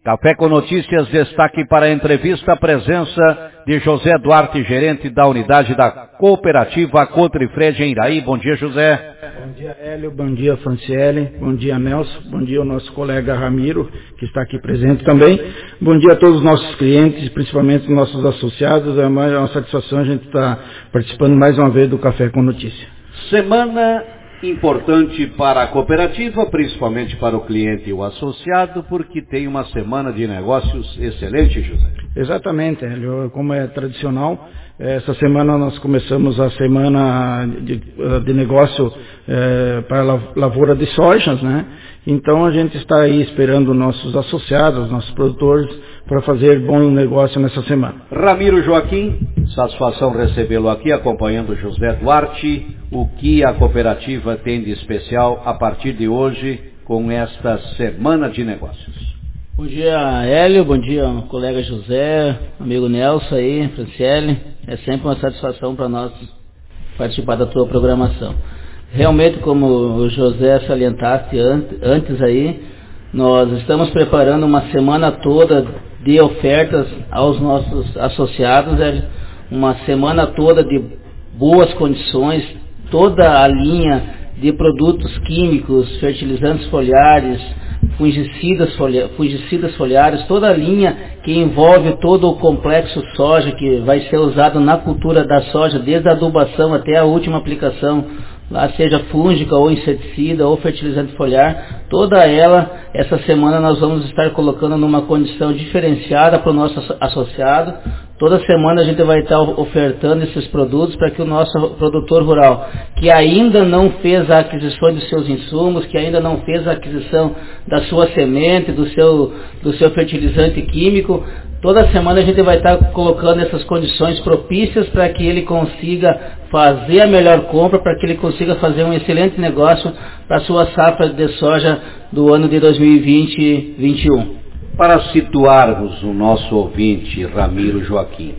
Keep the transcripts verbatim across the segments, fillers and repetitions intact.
Café com Notícias, destaque para a entrevista, a presença de José Duarte, gerente da unidade da cooperativa Cotrifred em Iraí. Bom dia, José. Bom dia, Hélio. Bom dia, Franciele. Bom dia, Nelson. Bom dia ao nosso colega Ramiro, que está aqui presente também. Bom dia a todos os nossos clientes, principalmente os nossos associados. É uma, é uma satisfação a gente estar participando mais uma vez do Café com Notícias. Semana importante para a cooperativa, principalmente para o cliente e o associado, porque tem uma semana de negócios excelente, José. Exatamente, Hélio. Como é tradicional, essa semana nós começamos a semana de, de negócio é, para a lavoura de sojas, né? Então a gente está aí esperando nossos associados, nossos produtores, para fazer bom negócio nessa semana. Ramiro Joaquim, satisfação recebê-lo aqui, acompanhando José Duarte. O que a cooperativa tem de especial a partir de hoje com esta semana de negócios? Bom dia, Hélio, bom dia, colega José, amigo Nelson aí, Franciele. É sempre uma satisfação para nós participar da tua programação. Realmente, como o José salientaste antes aí, nós estamos preparando uma semana toda de ofertas aos nossos associados, Hélio. Uma semana toda de boas condições, toda a linha de produtos químicos, fertilizantes foliares, fungicidas, folia, fungicidas foliares, toda a linha que envolve todo o complexo soja que vai ser usado na cultura da soja, desde a adubação até a última aplicação, lá seja fúngica ou inseticida ou fertilizante foliar, toda ela, essa semana nós vamos estar colocando numa condição diferenciada para o nosso associado. Toda semana a gente vai estar ofertando esses produtos para que o nosso produtor rural, que ainda não fez a aquisição dos seus insumos, que ainda não fez a aquisição da sua semente, do seu, do seu fertilizante químico, toda semana a gente vai estar colocando essas condições propícias para que ele consiga fazer a melhor compra, para que ele consiga fazer um excelente negócio para a sua safra de soja do ano de dois mil e vinte e dois mil e vinte e um. Para situarmos o nosso ouvinte, Ramiro Joaquim,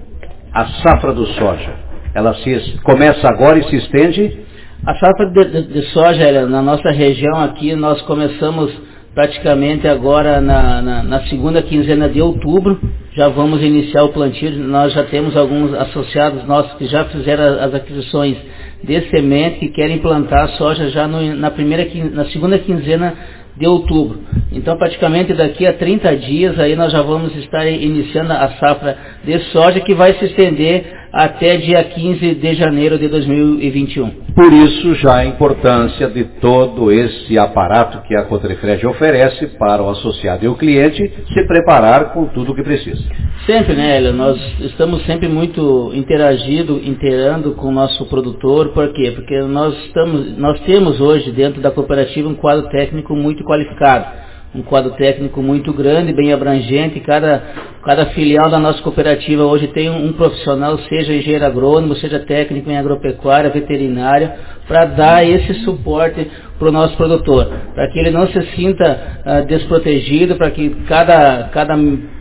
a safra do soja, ela se, começa agora e se estende? A safra de, de, de soja, na nossa região aqui, nós começamos praticamente agora na, na, na segunda quinzena de outubro, já vamos iniciar o plantio. Nós já temos alguns associados nossos que já fizeram as aquisições de semente, que querem plantar soja já no, na, primeira, na segunda quinzena de outubro. Então praticamente daqui a trinta dias aí nós já vamos estar iniciando a safra de soja, que vai se estender até dia quinze de janeiro de dois mil e vinte e um. Por isso já a importância de todo esse aparato que a Cotrifred oferece para o associado e o cliente se preparar com tudo o que precisa. Sempre, né, Hélio? Nós estamos sempre muito interagindo, interando com o nosso produtor. Por quê? Porque nós, estamos, nós temos hoje dentro da cooperativa um quadro técnico muito qualificado. Um quadro técnico muito grande, bem abrangente. Cada, cada filial da nossa cooperativa hoje tem um, um profissional, seja engenheiro agrônomo, seja técnico em agropecuária, veterinária, para dar esse suporte para o nosso produtor, para que ele não se sinta uh, desprotegido, para que cada, cada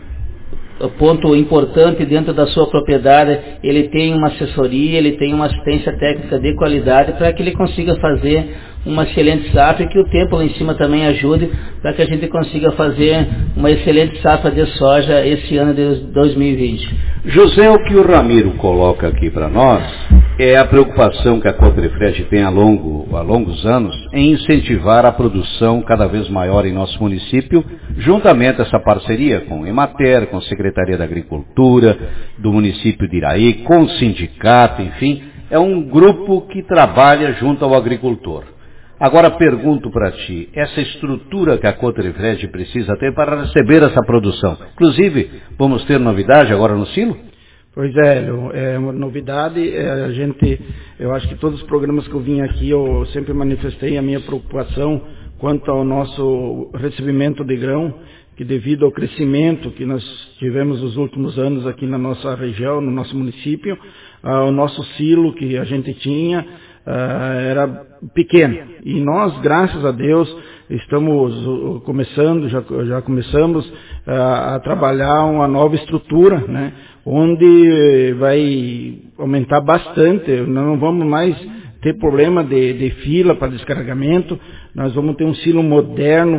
ponto importante dentro da sua propriedade ele tenha uma assessoria, ele tenha uma assistência técnica de qualidade, para que ele consiga fazer uma excelente safra, e que o tempo lá em cima também ajude para que a gente consiga fazer uma excelente safra de soja esse ano de dois mil e vinte. José, o que o Ramiro coloca aqui para nós é a preocupação que a Cotrifred tem há, longo, há longos anos em incentivar a produção cada vez maior em nosso município, juntamente essa parceria com o Emater, com a Secretaria da Agricultura do município de Iraí, com o sindicato, enfim, é um grupo que trabalha junto ao agricultor. Agora pergunto para ti, essa estrutura que a Cotrifred precisa ter para receber essa produção, inclusive vamos ter novidade agora no silo? Pois é, é uma novidade. É, a gente, eu acho que todos os programas que eu vim aqui, eu sempre manifestei a minha preocupação quanto ao nosso recebimento de grão, que devido ao crescimento que nós tivemos nos últimos anos aqui na nossa região, no nosso município, ah, o nosso silo que a gente tinha ah, era pequeno. E nós, graças a Deus, estamos começando, já, já começamos ah, a trabalhar uma nova estrutura, né, onde vai aumentar bastante. Não vamos mais ter problema de, de fila para descarregamento. Nós vamos ter um silo moderno,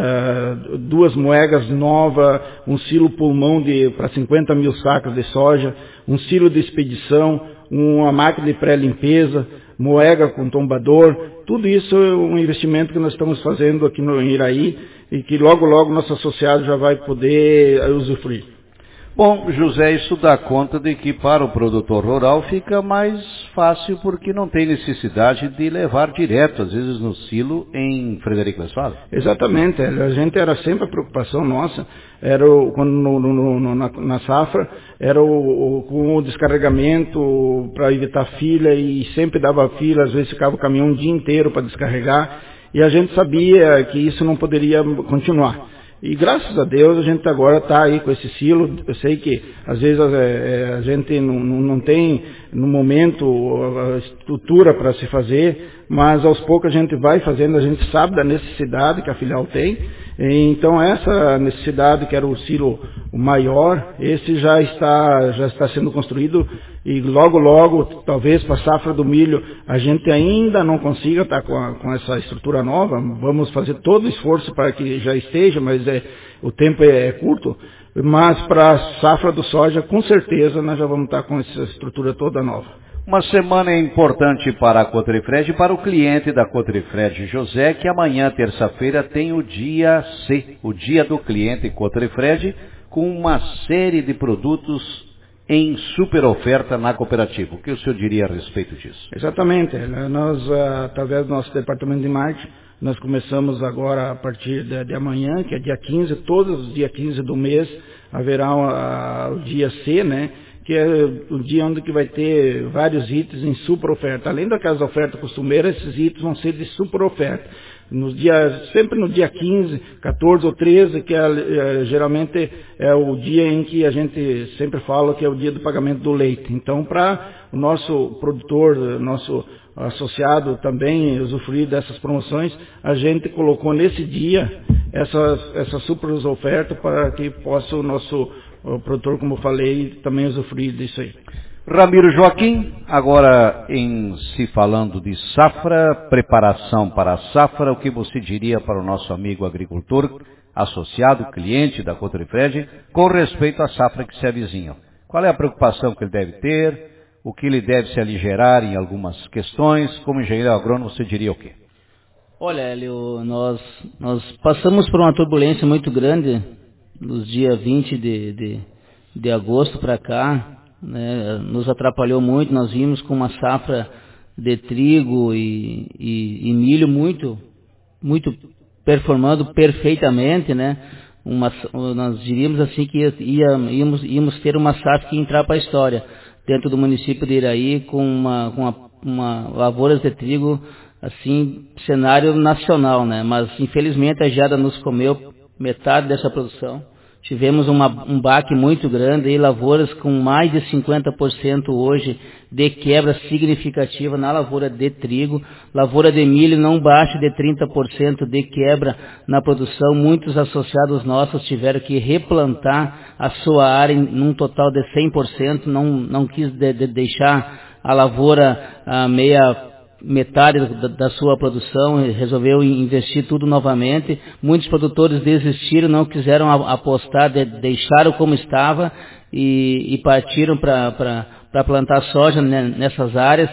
uh, duas moegas novas, um silo pulmão para cinquenta mil sacos de soja, um silo de expedição, uma máquina de pré-limpeza, moega com tombador. Tudo isso é um investimento que nós estamos fazendo aqui no Iraí e que logo, logo nosso associado já vai poder usufruir. Bom, José, isso dá conta de que para o produtor rural fica mais fácil porque não tem necessidade de levar direto, às vezes no silo, em Frederico Westphalen. Exatamente, a gente era sempre a preocupação nossa, era o, quando no, no, no, na, na safra, era o, o, com o descarregamento para evitar fila e sempre dava fila, às vezes ficava o caminhão um dia inteiro para descarregar e a gente sabia que isso não poderia continuar. E graças a Deus a gente agora está aí com esse silo. Eu sei que às vezes é, a gente não, não, não tem no momento a estrutura para se fazer, mas aos poucos a gente vai fazendo, a gente sabe da necessidade que a filial tem. Então essa necessidade que era o silo maior, esse já está, já está sendo construído e logo logo, talvez para a safra do milho, a gente ainda não consiga estar com, a, com essa estrutura nova. Vamos fazer todo o esforço para que já esteja, mas é, o tempo é, é curto. Mas para a safra do soja, com certeza, nós já vamos estar com essa estrutura toda nova. Uma semana importante para a Cotrifred e para o cliente da Cotrifred, José, que amanhã, terça-feira, tem o dia C, o dia do cliente Cotrifred, com uma série de produtos em super oferta na cooperativa. O que o senhor diria a respeito disso? Exatamente. Nós, através do nosso departamento de marketing, nós começamos agora a partir de, de amanhã, que é dia quinze, todos os dias quinze do mês, haverá o, o dia C, né? Que é o dia onde que vai ter vários itens em super oferta. Além daquelas ofertas costumeiras, esses itens vão ser de super oferta. Nos dias, sempre no dia quinze, quatorze ou treze, que é, é, geralmente é o dia em que a gente sempre fala que é o dia do pagamento do leite. Então, para o nosso produtor, nosso associado também usufruir dessas promoções, a gente colocou nesse dia essas, essas super ofertas para que possa o nosso o produtor, como eu falei, também usufruir disso aí. Ramiro Joaquim, agora em se falando de safra, preparação para a safra, o que você diria para o nosso amigo agricultor, associado, cliente da Cotrifred, com respeito à safra que se avizinha? Qual é a preocupação que ele deve ter? O que ele deve se aligerar em algumas questões? Como engenheiro agrônomo, você diria o quê? Olha, Hélio, nós, nós passamos por uma turbulência muito grande nos dias vinte de, de, de agosto para cá, né, nos atrapalhou muito. Nós vimos com uma safra de trigo e, e, e milho muito, muito performando perfeitamente, né? Uma, nós diríamos assim que ia, íamos, íamos ter uma safra que ia entrar para a história dentro do município de Iraí, com uma, com uma, uma lavouras de trigo assim, cenário nacional, né? Mas infelizmente a geada nos comeu metade dessa produção. Tivemos uma, um baque muito grande e lavouras com mais de cinquenta por cento hoje de quebra significativa na lavoura de trigo. Lavoura de milho não baixa de trinta por cento de quebra na produção. Muitos associados nossos tiveram que replantar a sua área em num total de cem por cento. Não, não quis de, de deixar a lavoura a meia metade da, da sua produção, resolveu investir tudo novamente. Muitos produtores desistiram, não quiseram apostar, de, deixaram como estava e, e partiram para plantar soja nessas áreas.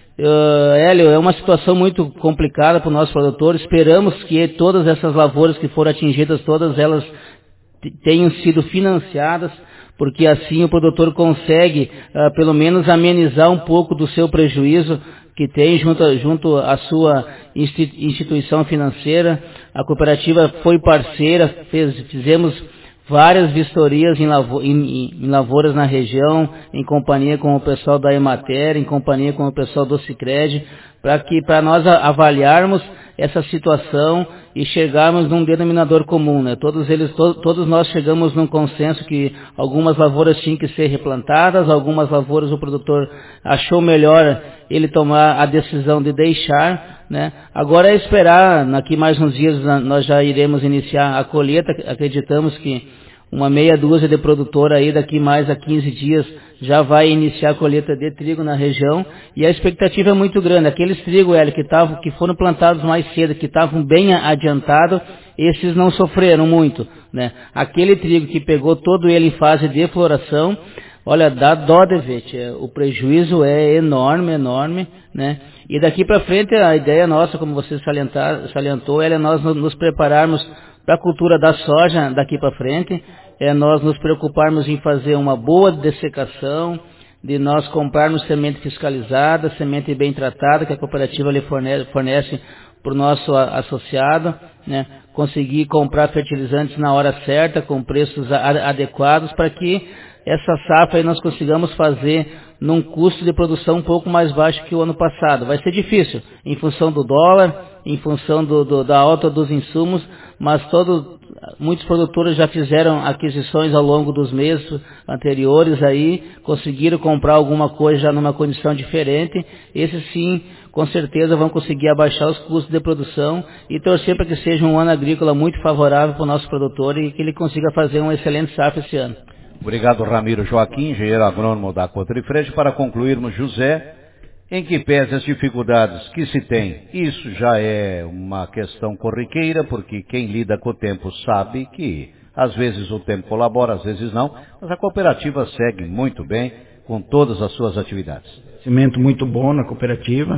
Uh, Hélio, é uma situação muito complicada para o nosso produtor. Esperamos que todas essas lavouras que foram atingidas, todas elas tenham sido financiadas, porque assim o produtor consegue uh, pelo menos amenizar um pouco do seu prejuízo que tem junto, junto à sua instituição financeira. A cooperativa foi parceira, fez, fizemos várias vistorias em, lavo, em, em lavouras na região, em companhia com o pessoal da Emater, em companhia com o pessoal do Sicredi, para que para nós avaliarmos essa situação e chegarmos num denominador comum, né? Todos eles, to, todos nós chegamos num consenso que algumas lavouras tinham que ser replantadas, algumas lavouras o produtor achou melhor ele tomar a decisão de deixar, né? Agora é esperar, daqui mais uns dias nós já iremos iniciar a colheita. Acreditamos que uma meia dúzia de produtor aí daqui mais a quinze dias já vai iniciar a colheita de trigo na região e a expectativa é muito grande. Aqueles trigo, Hélio, que, tavam, que foram plantados mais cedo, que estavam bem adiantados, esses não sofreram muito, né? Aquele trigo que pegou todo ele em fase de floração, olha, dá dó de ver, tia. O prejuízo é enorme, enorme, né? E daqui para frente a ideia nossa, como você salientar, salientou, é nós nos prepararmos para a cultura da soja daqui para frente, é nós nos preocuparmos em fazer uma boa dessecação, de nós comprarmos semente fiscalizada, semente bem tratada, que a cooperativa lhe fornece, fornece para o nosso associado, né? Conseguir comprar fertilizantes na hora certa, com preços a, adequados, para que essa safra aí nós consigamos fazer num custo de produção um pouco mais baixo que o ano passado. Vai ser difícil, em função do dólar, em função do, do, da alta dos insumos, mas todo, muitos produtores já fizeram aquisições ao longo dos meses anteriores aí, conseguiram comprar alguma coisa já numa condição diferente. Esses sim, com certeza vão conseguir abaixar os custos de produção e torcer para que seja um ano agrícola muito favorável para o nosso produtor e que ele consiga fazer um excelente safra esse ano. Obrigado, Ramiro Joaquim, engenheiro agrônomo da Cotrifred. Para concluirmos, José, em que pese as dificuldades que se tem, isso já é uma questão corriqueira, porque quem lida com o tempo sabe que às vezes o tempo colabora, às vezes não, mas a cooperativa segue muito bem com todas as suas atividades. Cimento muito bom na cooperativa,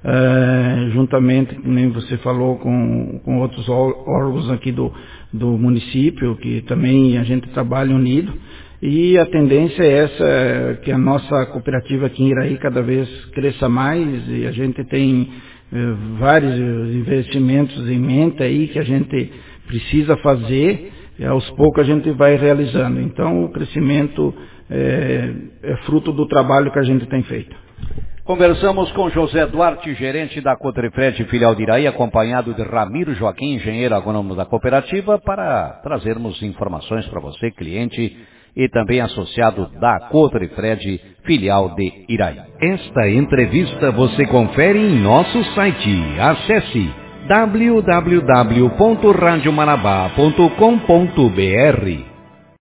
uh, juntamente, como você falou, com, com outros órgãos aqui do, do município, que também a gente trabalha unido. E a tendência é essa, que a nossa cooperativa aqui em Iraí cada vez cresça mais, e a gente tem eh, vários investimentos em mente aí que a gente precisa fazer, e aos poucos a gente vai realizando. Então o crescimento é, é fruto do trabalho que a gente tem feito. Conversamos com José Duarte, gerente da Cotrifred, filial de Iraí, acompanhado de Ramiro Joaquim, engenheiro agrônomo da cooperativa, para trazermos informações para você, cliente, e também associado da Cotrifred, filial de Iraí. Esta entrevista você confere em nosso site. Acesse w w w ponto rádio marabá ponto com ponto b r.